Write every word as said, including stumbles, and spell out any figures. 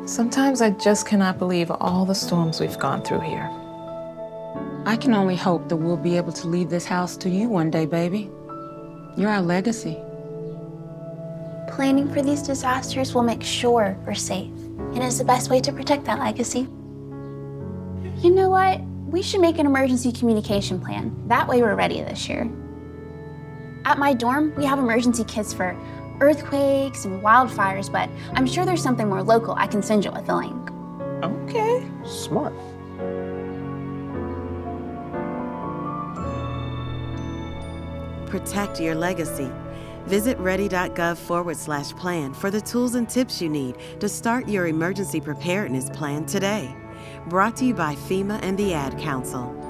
Sometimes I just cannot believe all the storms we've gone through here. I can only hope that we'll be able to leave this house to you one day, baby. You're our legacy. Planning for these disasters will make sure we're safe, and is the best way to protect that legacy. You know what? We should make an emergency communication plan. That way we're ready this year. At my dorm, we have emergency kits for earthquakes and wildfires, but I'm sure there's something more local I can send you with a link. Okay. Smart. Protect your legacy. Visit ready.gov forward slash plan for the tools and tips you need to start your emergency preparedness plan today. Brought to you by FEMA and the Ad Council.